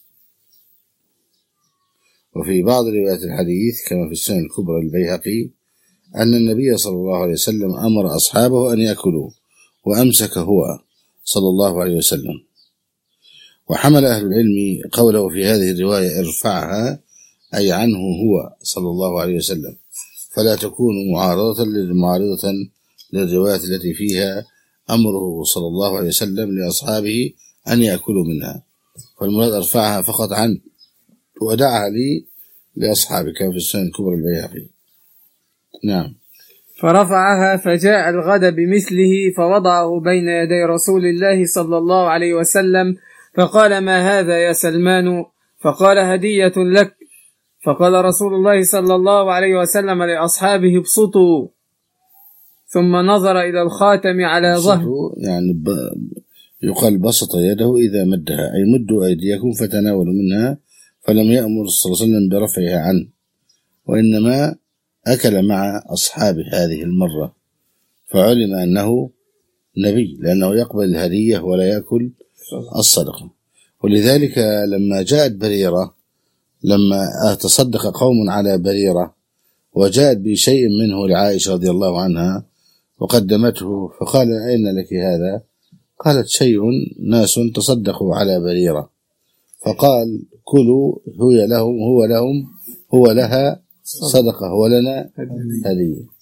وفي بعض روايات الحديث كما في السنن الكبرى البيهقي أن النبي صلى الله عليه وسلم أمر أصحابه أن يأكلوا، وأمسك هو صلى الله عليه وسلم. وحمل أهل العلم قوله في هذه الرواية ارفعها أي عنه هو صلى الله عليه وسلم، فلا تكون معارضة للروايات التي فيها أمره صلى الله عليه وسلم لأصحابه أن يأكلوا منها، فالمراد ارفعها فقط عنه ودعها لأصحابه كما في السنن الكبرى البيهقي. نعم. فرفعها فجاء الغد بمثله فوضعه بين يدي رسول الله صلى الله عليه وسلم، فقال ما هذا يا سلمان؟ فقال هدية لك. فقال رسول الله صلى الله عليه وسلم لأصحابه ابسطوا، ثم نظر إلى الخاتم على ظهر، يعني يقال بسط يده إذا مدها، أي مدوا أيديكم فتناولوا منها، فلم يأمر صلى الله عليه وسلم برفعها عنه، وإنما أكل مع أصحابه هذه المرة، فعلم أنه نبي لأنه يقبل الهدية ولا يأكل الصدقة. ولذلك لما جاءت بريرة، لما تصدق قوم على بريرة وجاءت بشيء منه لعائشة رضي الله عنها وقدمته، فقال أين لك هذا؟ قالت شيء ناس تصدقوا على بريرة، فقال كلوا هو لها صدقة ولنا هدية.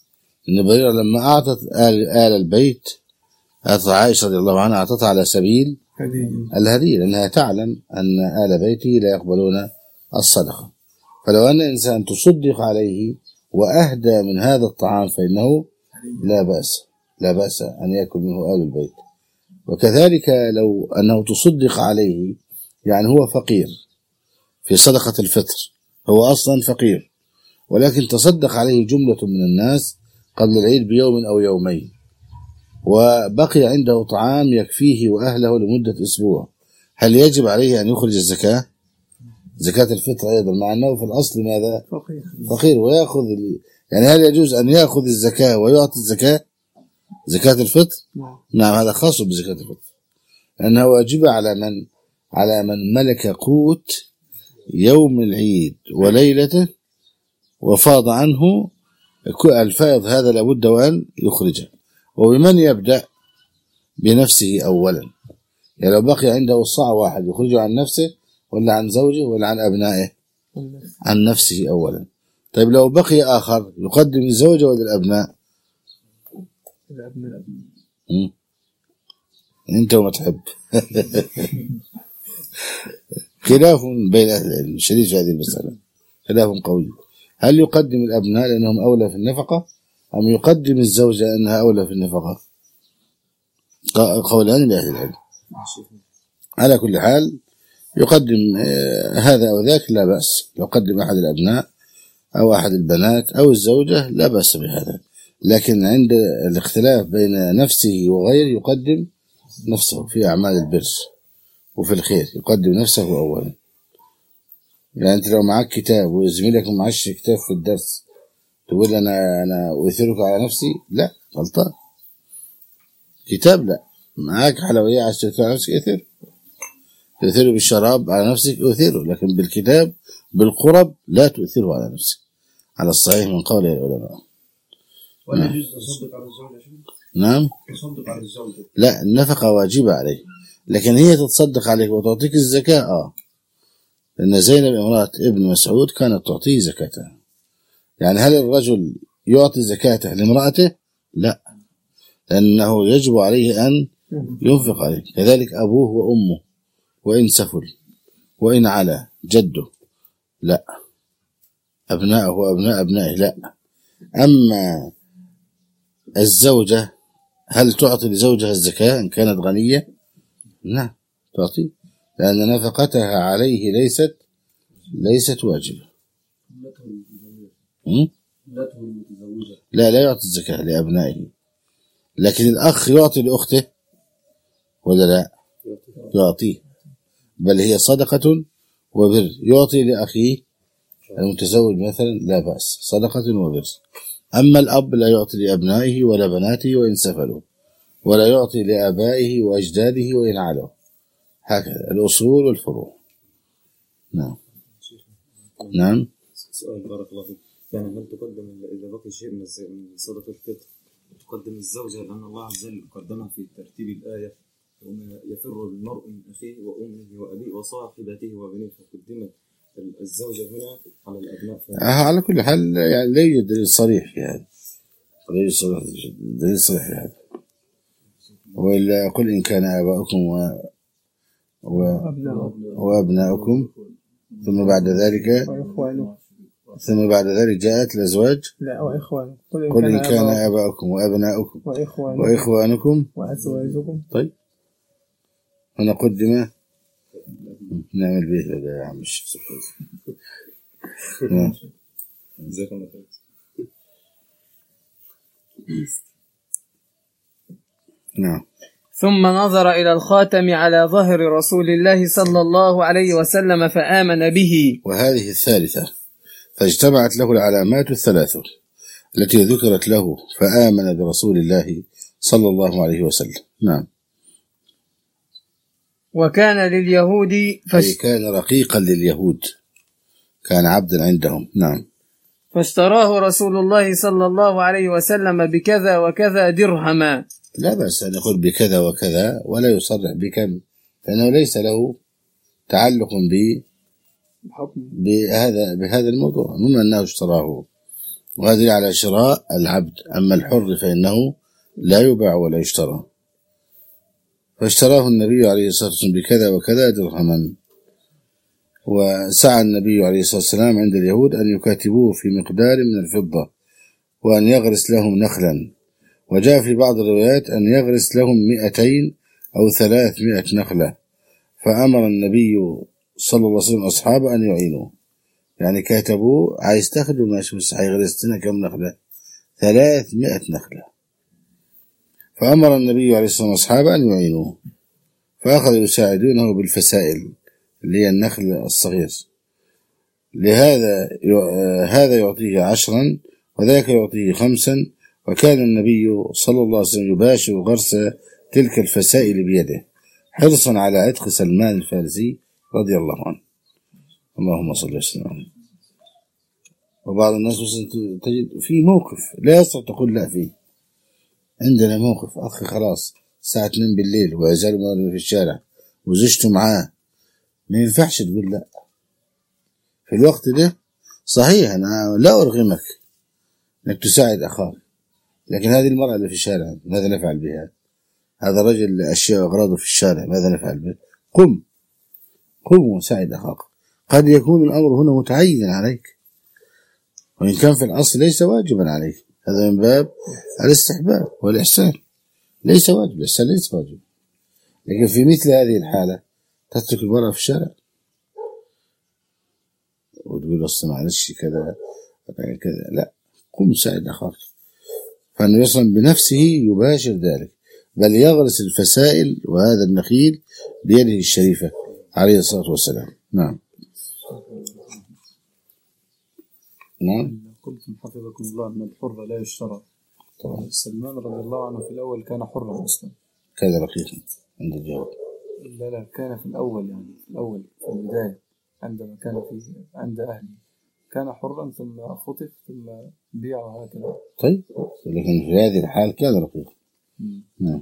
إن بريرة لما أعطت آل البيت، أعطت عائشة رضي الله عنها، أعطتها على سبيل الهدية، لأنها تعلم أن آل بيته لا يقبلون الصدقة. فلو أن إنسان تصدق عليه وأهدى من هذا الطعام فإنه لا بأس أن يأكل منه آل البيت. وكذلك لو أنه تصدق عليه، يعني هو فقير في صدقة الفطر، هو أصلا فقير، ولكن تصدق عليه جملة من الناس قبل العيد بيوم أو يومين، وبقي عنده طعام يكفيه وأهله لمدة أسبوع، هل يجب عليه أن يخرج الزكاة؟ زكاة الفطر أيضا، مع أنه في الأصل ماذا؟ فقير ويأخذ يعني هل يجوز أن يأخذ الزكاة ويعطي الزكاة؟ زكاة الفطر؟ نعم، هذا خاص بزكاة الفطر، لأنها واجبة على من ملك قوت يوم العيد وليلته وفاض عنه الفائض، هذا لابد وأن يخرجه. وبمن يبدأ؟ بنفسه أولا، يعني لو بقي عنده الصاع واحد يخرجه عن نفسه ولا عن زوجه ولا عن أبنائه؟ عن نفسه أولا. طيب لو بقي آخر يقدم الزوجة ولا الأبناء؟ أنت وما تحب. خلاف بين أهل العلم شديد في هذه المسألة، خلاف قوي. هل يقدم الأبناء لأنهم أولى في النفقة، أم يقدم الزوجة لأنها أولى في النفقة؟ قولان لأهل العلم. على كل حال يقدم هذا أو ذاك لا بأس، يقدم أحد الأبناء أو أحد البنات أو الزوجة لا بأس بهذا، لكن عند الاختلاف بين نفسه وغيره يقدم نفسه في أعمال البر وفي الخير، يقدم نفسه أولا. يعني أنت لو معك كتاب وزميلك معش كتاب في الدرس تقول أنا أؤثرك على نفسي؟ لا، غلطان. كتاب لا، معك حلوية عايز تؤثر على نفسك تؤثره بالشراب على نفسك أؤثره، لكن بالكتاب بالقرب لا تؤثره على نفسك، على الصحيح من قول العلماء. ولا يجوز تصدق على الزوجة؟ نعم، تصدق على الزوجة لا، النفقة واجبة عليه، لكن هي تتصدق عليك وتعطيك الزكاة. لأن زينب امرأة ابن مسعود كانت تعطيه زكاتها. يعني هل الرجل يعطي زكاته لامرأته؟ لا، لأنه يجب عليه أن ينفق عليه. كذلك أبوه وأمه وإن سفل وإن على جده لا، أبنائه وأبناء أبنائه لا. أما الزوجة هل تعطي لزوجها الزكاة إن كانت غنية؟ نعم تعطي، لأن نفقتها عليه ليست واجبة. لا يعطي الزكاة لأبنائه، لكن الأخ يعطي لأخته ولا لا؟ يعطيه، بل هي صدقة وبر. يعطي لأخيه المتزوج مثلا لا بأس، صدقة وبر. أما الأب لا يعطي لأبنائه ولا بناته وإن سفلوا، ولا يعطي لآبائه وأجداده وإن علوا، هكذا الأصول والفروع. نعم. سؤال بارك الله فيك، يعني هل تقدم إذا بقي شيء من صدقة الفطر تقدم الزوجة، لأن الله عز وجل قدمها في ترتيب الآية وما يفر المرء من أخيه وأمه وأبيه وصاحبته وبنيه، فقدمت الزوجة هنا على الأبناء. على كل حال يعني لا يوجد دليل صريح في هذا، دليل صريح في هذا. وإلا قل إن كان آباؤكم وأبناؤكم ثم بعد ذلك جاءت الأزواج. لا، وإخوانكم. قل إن كان آباؤكم وأبناؤكم وإخوانكم وأزواجكم. طيب هنا قدم، نعمل به هذا يا عم الشيخ. جزاكم الله خير. نعم. ثم نظر إلى الخاتم على ظهر رسول الله صلى الله عليه وسلم فآمن به. وهذه الثالثة، فاجتمعت له العلامات الثلاث التي ذكرت له، فآمن برسول الله صلى الله عليه وسلم. نعم. وكان لليهود كان رقيقا لليهود، كان عبدا عندهم. نعم. فاشتراه رسول الله صلى الله عليه وسلم بكذا وكذا درهما. لا بأس أن يقول بكذا وكذا ولا يصرح بكم، لأنه ليس له تعلق بهذا الموضوع، مما أنه اشتراه وهذه على شراء العبد. أما الحر فإنه لا يباع ولا يشترى. فاشتراه النبي عليه الصلاة والسلام بكذا وكذا درهما. وسعى النبي عليه الصلاة والسلام عند اليهود أن يكاتبوه في مقدار من الفضة وأن يغرس لهم نخلا. وجاء في بعض الروايات أن يغرس لهم 200 أو 300 نخلة. فأمر النبي صلى الله عليه وسلم أصحابه أن يعينوه. يعني كاتبوه عايز تاخده ماشي بس هيغرس لنا كم نخلة؟ 300 نخلة. فأمر النبي عليه الصلاة والسلام أصحابه أن يعينوه. فأخذوا يساعدونه بالفسائل اللي هي النخل الصغير. هذا يعطيه 10 وذاك يعطيه 5. وكان النبي صلى الله عليه وسلم يباشر غرس تلك الفسائل بيده حرصا على عتق سلمان الفارسي رضي الله عنه. اللهم صل وسلم عليه. وبعض الناس تجد في موقف لا يستطيع تقول لا فيه. عندنا موقف أخي خلاص الساعة 2 بالليل ويزال مرمي في الشارع وزوجته معاه، ما ينفعش تقول لا في الوقت ده. صحيح أنا لا أرغمك أنك تساعد أخاك، لكن هذه المرأة اللي في الشارع ماذا نفعل بها؟ هذا رجل أشياء أغراضه في الشارع ماذا نفعل به؟ قم وساعد أخاك. قد يكون الأمر هنا متعين عليك وإن كان في الأصل ليس واجبا عليك. هذا من باب الاستحباب والإحسان، ليس واجب. الإحسان ليس واجب، لكن في مثل هذه الحالة تترك المرأة في الشارع وتقول أصلا معلش كذا، لا، قم ساعد أخاك. فأنه يصلا بنفسه يباشر ذلك، بل يغرس الفسائل وهذا النخيل بيده الشريفة عليه الصلاة والسلام. نعم. قلتم حفظكم الله أن الحر لا يشترى. طبعا سلمان رضي الله عنه في الأول كان حرا أصلا. كذا رقيقا عند الجواب. لا كان في الأول، يعني في البداية عندما كان عند أهله كان حرا ثم خطف ثم بيع وهكذا. طيب لكن في هذه الحال كان رقيقا. نعم.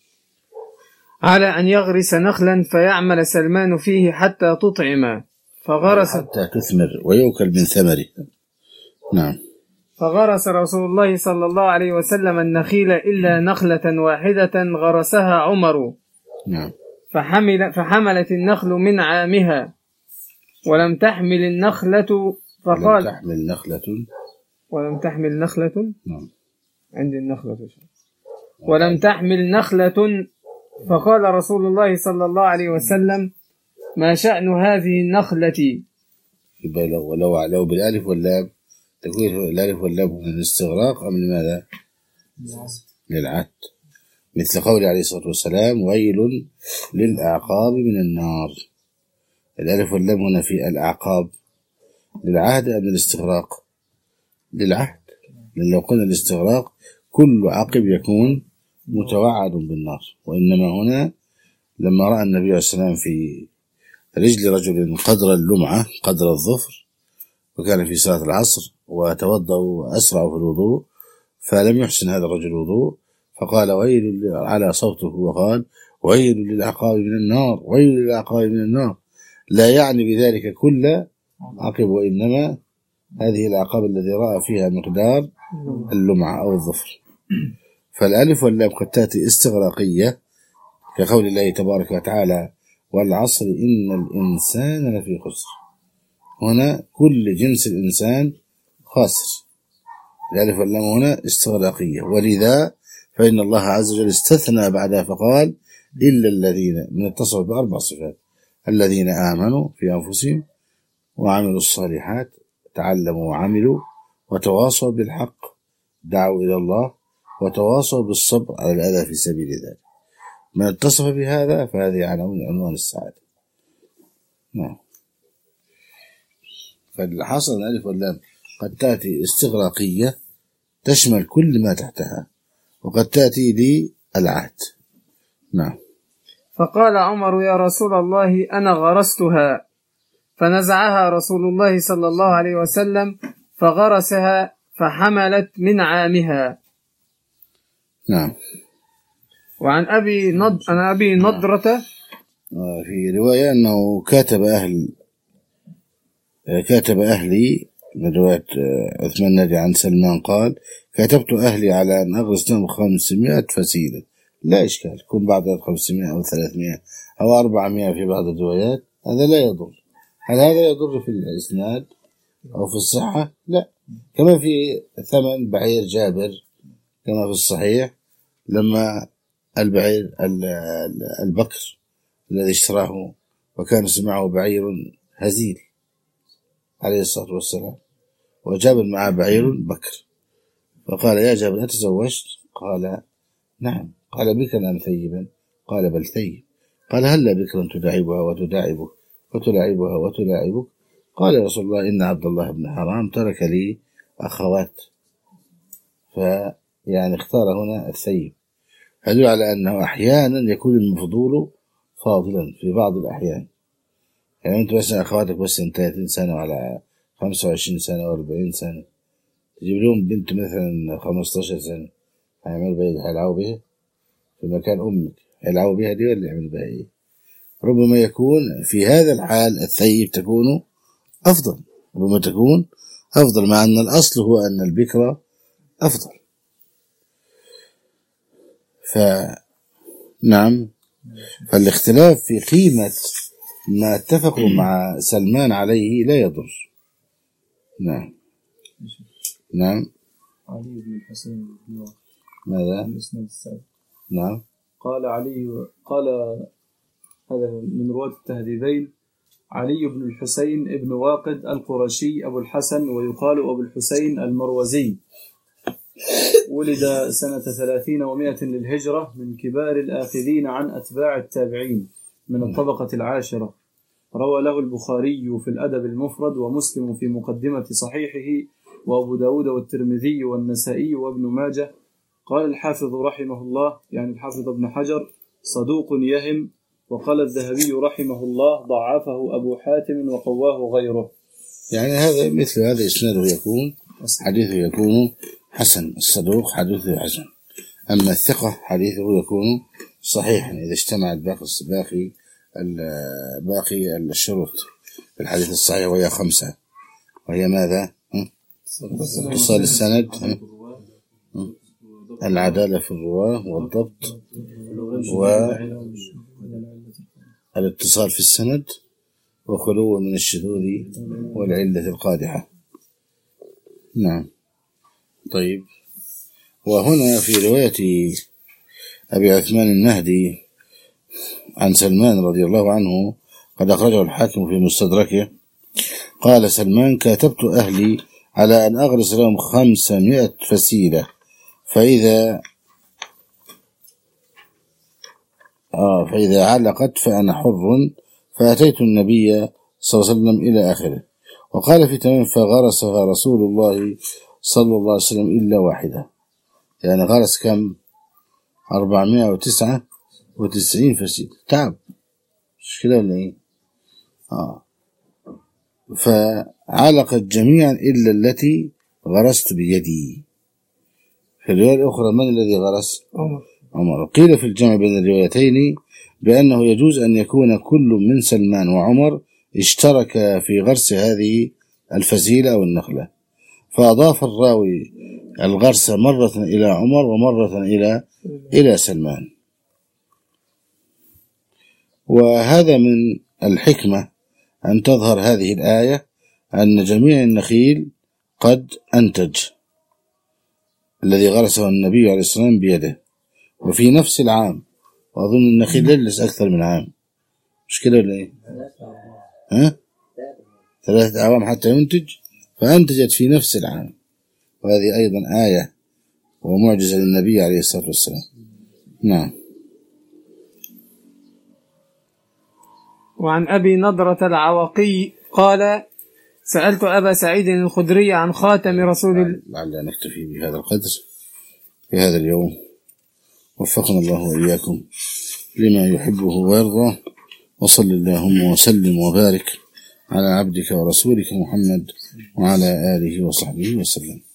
على أن يغرس نخلا فيعمل سلمان فيه حتى تطعم حتى تثمر ويؤكل من ثمره. نعم. فغرس رسول الله صلى الله عليه وسلم النخيل إلا نخلة واحدة غرسها عمر. نعم. فحملت النخل من عامها ولم تحمل النخلة فقال ولم تحمل نخلة. نعم. عندي النخلة ولم تحمل نخلة. فقال رسول الله صلى الله عليه وسلم ما شأن هذه النخلة؟ لو بالالف واللام تكون الالف واللام من الاستغراق ام لماذا؟ للعهد، مثل قول عليه الصلاة والسلام ويل للأعقاب من النار. الالف واللام هنا في الأعقاب للعهد ام للاستغراق؟ للعهد، لأن لو قلنا الاستغراق كل عقب يكون متوعد بالنار. وإنما هنا لما رأى النبي عليه السلام في رجل رجل قدر اللمعة قدر الظفر وكان في صلاة العصر وتوضأ وأسرع في الوضوء فلم يحسن هذا الرجل الوضوء فقال ويل، على صوته وقال ويل للعقاب من النار، ويل للعقاب من النار، لا يعني بذلك كل عقب، وإنما هذه العقاب الذي رأى فيها مقدار اللمعة أو الظفر. فالألف واللام قد تأتي استغراقية كقول الله تبارك وتعالى والعصر إن الإنسان لفي خسر. هنا كل جنس الإنسان خاسر. الألف واللام هنا استغراقية، ولذا فإن الله عز وجل استثنى بعدها فقال إلا الذين، من اتصف بأربع صفات: الذين آمنوا في أنفسهم وعملوا الصالحات تعلموا وعملوا وتواصوا بالحق دعوا إلى الله وتواصوا بالصبر على الأذى في سبيل ذلك. من اتصف بهذا فهذه عنوان السعادة. نعم. فالحاصل الألف واللام قد تأتي استغراقية تشمل كل ما تحتها وقد تأتي للعهد. نعم. فقال عمر يا رسول الله أنا غرستها، فنزعها رسول الله صلى الله عليه وسلم فغرسها فحملت من عامها. نعم. وعن أبي نضرة في رواية أنه كاتب أهلي من رواية عثمان النهدي عن سلمان قال: كتبت أهلي على أن أغرس لهم 500 فسيلة. لا إشكال، يكون بعض 500 أو 300 أو 400 في بعض الروايات، هذا لا يضر. هل هذا يضر في الإسناد أو في الصحة؟ لا. كما في ثمن بعير جابر كما في الصحيح، لما البعير البكر الذي اشتراه وكان سمعه بعير هزيل عليه الصلاة والسلام، وجابر معه بعير بكر، فقال: يا جابر أتزوجت؟ قال: نعم. قال: بكرا أم ثيبا؟ قال: بل ثيب. قال: هلا بكرا تداعبها وتداعبك وتلاعبها وتلاعبك؟ قال: يا رسول الله إن عبد الله بن حرام ترك لي أخوات. فيعني اختار هنا الثيب، يدل على أنه أحيانا يكون المفضول فاضلا في بعض الأحيان. يعني أنت مثلا أخواتك بس 30 سنة ولا 25 سنة و 40 سنة، تجيب لهم بنت مثلا 15 سنة، هيعملوا بها إيه؟ هيلعبوا بها في مكان أمك، هيلعبوا بها دي ولا يعملوا بها إيه؟ ربما يكون في هذا الحال الثيب تكون أفضل، ربما تكون أفضل، مع أن الأصل هو أن البكرة أفضل. نعم، فالاختلاف في قيمة ما اتفقوا مع سلمان عليه لا يضر. نعم. نعم. علي بن الحسين بن واقد. ماذا؟ الإسناد السابق. نعم. قال هذا من رواة التهذيبين: علي بن الحسين ابن واقد القرشي أبو الحسن، ويقال أبو الحسين المروزي، ولد سنة 30 و100 للهجرة، من كبار الآخذين عن أتباع التابعين، من الطبقة العاشرة. روى له البخاري في الأدب المفرد، ومسلم في مقدمة صحيحه، وأبو داود والترمذي والنسائي وابن ماجه. قال الحافظ رحمه الله، يعني الحافظ ابن حجر: صدوق يهم. وقال الذهبي رحمه الله: ضعفه أبو حاتم وقواه غيره. يعني هذا مثل هذا إسناده يكون حديثه يكون حسن، الصدوق حديثه حسن، أما الثقة حديثه يكون صحيحا إذا اجتمعت باقي الشروط في الحديث الصحيح، وهي 5، وهي ماذا؟ اتصال السند، العدالة في الرواة، والضبط، والاتصال في السند، وخلو من الشذوذ والعلة القادحة. نعم. طيب، وهنا في رواية أبي عثمان النهدي عن سلمان رضي الله عنه، قد أخرجه الحاكم في مستدركه، قال سلمان: كاتبت أهلي على أن أغرس لهم 500 فسيلة، فإذا علقت فأنا حر، فأتيت النبي صلى الله عليه وسلم إلى آخره. وقال في تمام: فغرسها رسول الله صلى الله عليه وسلم إلا واحدة. يعني غرس كم؟ 499 فسيلة. تعب، مش كده ولا إيه؟ فعلقت جميعا إلا التي غرست بيدي. في الرواية الأخرى: من الذي غرس؟ عمر. قيل في الجمع بين الروايتين بأنه يجوز أن يكون كل من سلمان وعمر اشترك في غرس هذه الفسيلة أو النخلة، فأضاف الراوي الغرس مرة إلى عمر ومرة إلى سلمان. وهذا من الحكمة أن تظهر هذه الآية أن جميع النخيل قد أنتج الذي غرسه النبي عليه الصلاة والسلام بيده، وفي نفس العام، وأظن النخيل يجلس أكثر من عام، مش كده ولا إيه؟ 3 أعوام حتى ينتج، فأنتجت في نفس العام، وهذه أيضا آية ومعجزة للنبي عليه الصلاة والسلام. نعم. وعن أبي نضرة العوقي قال: سألت أبا سعيد الخدري عن خاتم رسول الله. لعل نكتفي بهذا القدر في هذا اليوم، وفقنا الله وإياكم لما يحبه ويرضى، وصل اللهم وسلم وبارك على عبدك ورسولك محمد وعلى آله وصحبه وسلم.